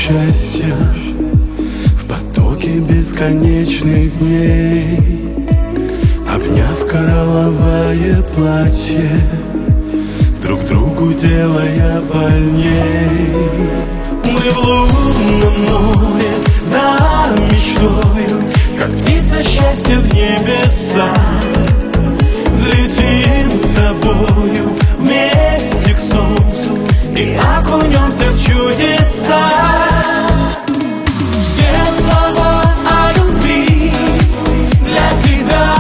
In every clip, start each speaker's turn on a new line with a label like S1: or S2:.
S1: счастья в потоке бесконечных дней, обняв коралловое платье, друг другу делая больней. Мы в лунном море за мечтою, как птица счастья в небеса. Взлетим с тобою вместе к солнцу и окунемся в чудеса. Все слова о любви для тебя,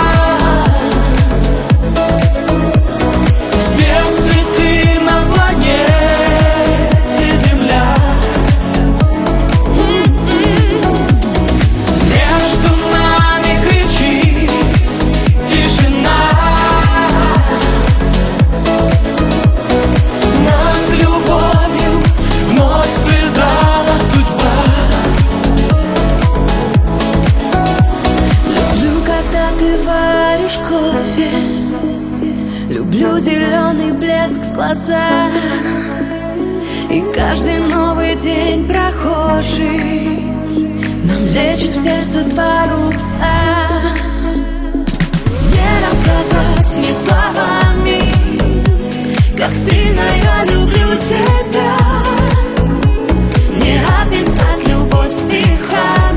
S1: все цветы на планете Земля. Между нами кричит тишина, нас любовью вновь связала судьба.
S2: Люблю, когда ты варишь кофе, люблю зеленый блеск в глазах, и каждый новый день прохожий нам лечит в сердце два рубца. Не рассказать мне словами, как сильно я люблю тебя, не описать любовь стихами.